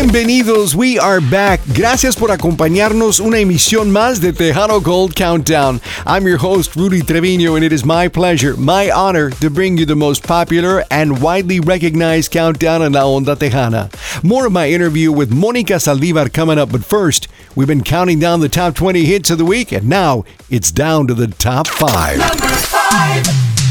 Bienvenidos, we are back. Gracias por acompañarnos una emisión más de Tejano Gold Countdown. I'm your host, Rudy Trevino, and it is my pleasure, my honor, to bring you the most popular and widely recognized countdown in La Onda Tejana. More of my interview with Mónica Saldívar coming up, but first, we've been counting down the top 20 hits of the week, and now it's down to the top 5. Number 5.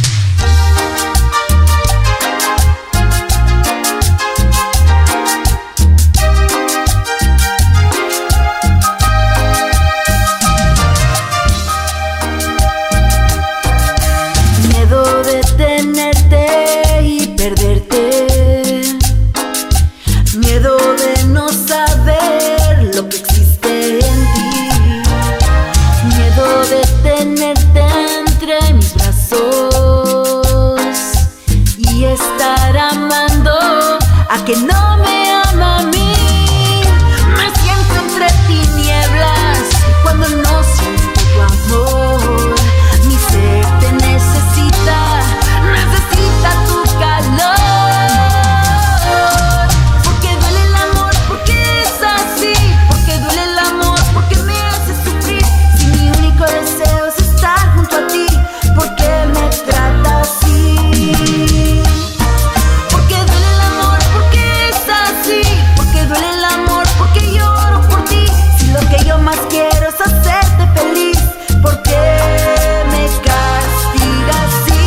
Que no me ama a mí. Me siento entre tinieblas cuando no siento tu amor. Mi ser te necesita, necesita tu calor. Porque duele el amor, porque es así. Porque duele el amor, porque me hace sufrir. Si mi único deseo es estar junto a ti, ¿por qué me tratas así? Más quiero es hacerte feliz. ¿Por qué me castigas así?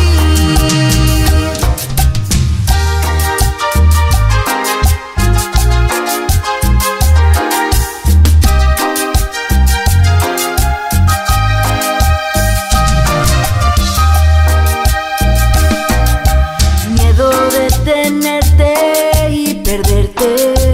Miedo de tenerte y perderte.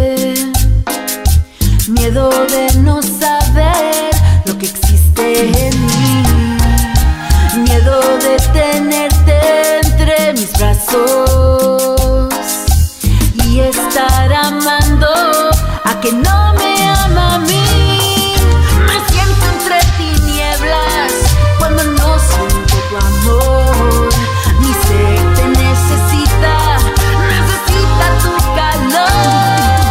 Miedo de no saber lo que existe en mí. Miedo de tenerte entre mis brazos y estar amando a que no me ama a mí. Me siento entre tinieblas cuando no siento tu amor. Mi ser te necesita, necesita tu calor.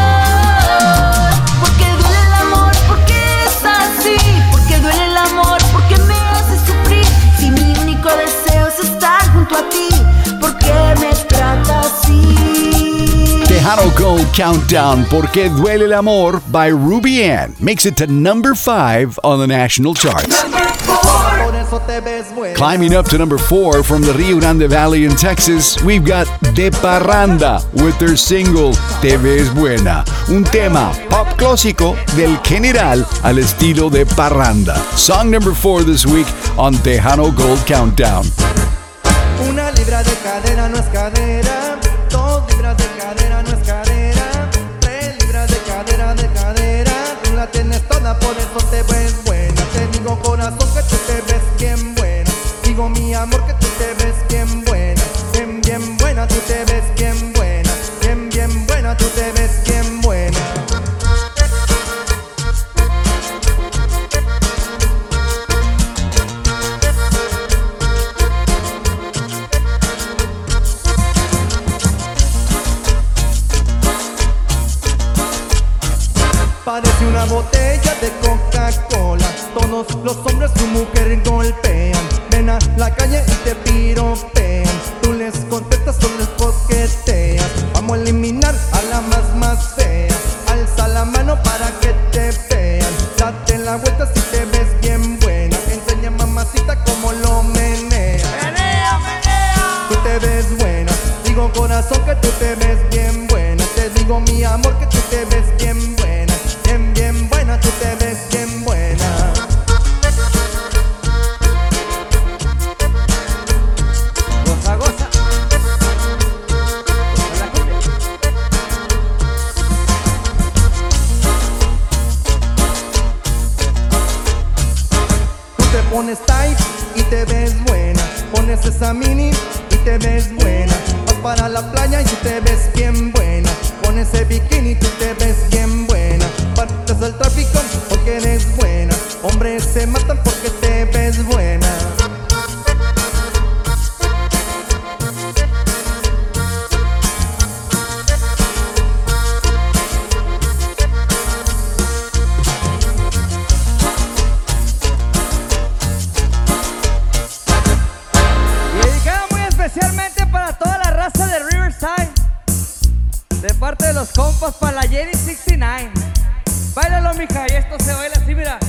Deseo es estar junto a ti. ¿Por qué me tratas así? Tejano Gold Countdown, Porque Duele el Amor by Ruby Ann makes it to number 5 on the national charts. Climbing up to number 4 from the Rio Grande Valley in Texas, we've got De Parranda with their single Te Ves Buena, un tema pop clásico del general al estilo de parranda. Song number 4 this week on Tejano Gold Countdown. Una libra de cadera no es cadera, 2 libras de cadera no es cadera, 3 libras de cadera, tú la tienes toda, por eso te ves buena. Te digo corazón que tú te ves bien buena, digo mi amor que tú te ves bien buena, bien buena, tú te ves bien buena, bien buena, tú te ves bien buena. Parece una botella de Coca-Cola. Todos los hombres tu mujer golpean. Ven a la calle y te piropean. Tú les contestas, tú les coqueteas. Vamos a eliminar a la más fea. Alza la mano para que te vean. Date la vuelta si te ves bien buena. Enseña mamacita cómo lo menea. Menea. Tú te ves buena. Digo corazón que tú te ves bien buena. Te digo mi amor que tú te ves bien buena. Bien buena, tú te ves bien buena. Goza, goza. Goza la cumbia. Tú te pones tight y te ves buena. Pones esa mini y te ves buena. Vas para la playa y tú te ves bien De parte de los compas para la Jenny 69. Báilalo, mija, y esto se baila así, mira.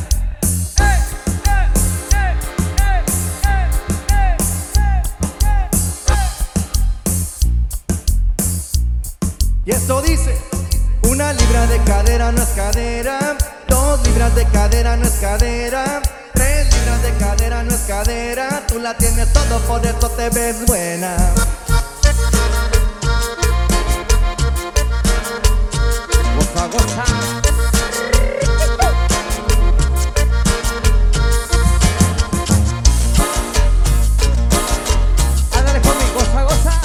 Y esto dice: 1 libra de cadera no es cadera, 2 libras de cadera no es cadera, 3 libras de cadera no es cadera. Tú la tienes todo, por eso te ves buena. Goza, goza. Ándale, homie, goza, goza.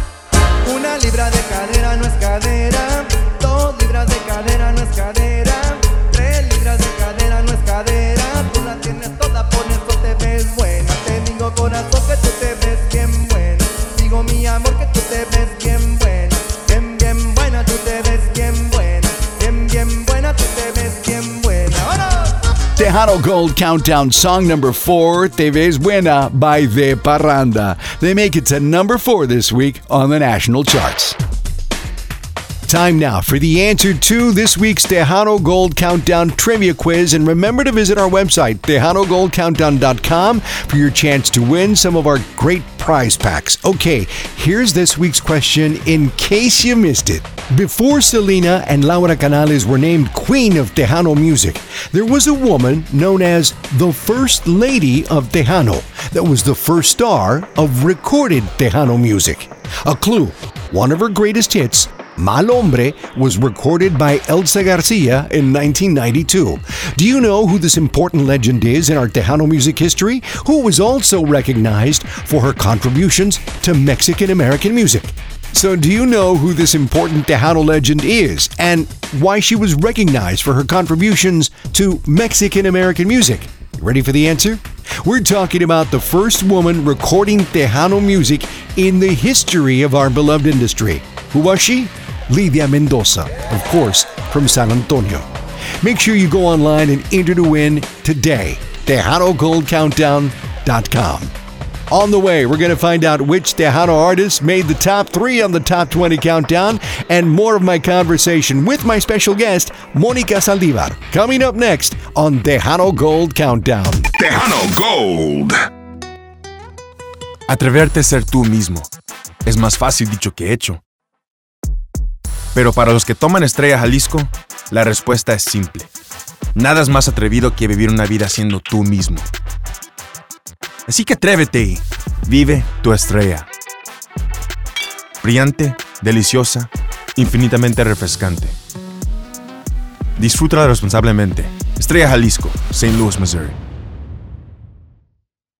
1 libra de cadera no es cadera, 2 libras de cadera no es cadera, 3 libras de cadera no es cadera. Tú la tienes toda, por eso te ves buena. Te digo, corazón, que tú te ves bien buena. Digo, mi amor, que tú te ves bien buena. Bien, bien buena, tú te ves bien buena. Bien, bien buena, tú te ves bien buena. ¡Vámonos! Tejano Gold Countdown song number 4, Te Ves Buena by De Parranda. They make it to number 4 this week on the national charts. Time now for the answer to this week's Tejano Gold Countdown trivia quiz. And remember to visit our website, TejanoGoldCountdown.com, for your chance to win some of our great prize packs. Okay, here's this week's question in case you missed it. Before Selena and Laura Canales were named Queen of Tejano music, there was a woman known as the First Lady of Tejano that was the first star of recorded Tejano music. A clue: one of her greatest hits, Mal Hombre, was recorded by Elsa Garcia in 1992. Do you know who this important legend is in our Tejano music history, who was also recognized for her contributions to Mexican-American music? So do you know who this important Tejano legend is and why she was recognized for her contributions to Mexican-American music? Ready for the answer? We're talking about the first woman recording Tejano music in the history of our beloved industry. Who was she? Lidia Mendoza, of course, from San Antonio. Make sure you go online and enter to win today. TejanoGoldCountdown.com. On the way, we're going to find out which Tejano artists made the top 3 on the Top 20 Countdown, and more of my conversation with my special guest, Mónica Saldívar, coming up next on Tejano Gold Countdown. Tejano Gold. Atreverte a ser tú mismo es más fácil dicho que hecho. Pero para los que toman Estrella Jalisco, la respuesta es simple. Nada es más atrevido que vivir una vida siendo tú mismo. Así que atrévete y vive tu estrella. Brillante, deliciosa, infinitamente refrescante. Disfrútala responsablemente. Estrella Jalisco, St. Louis, Missouri.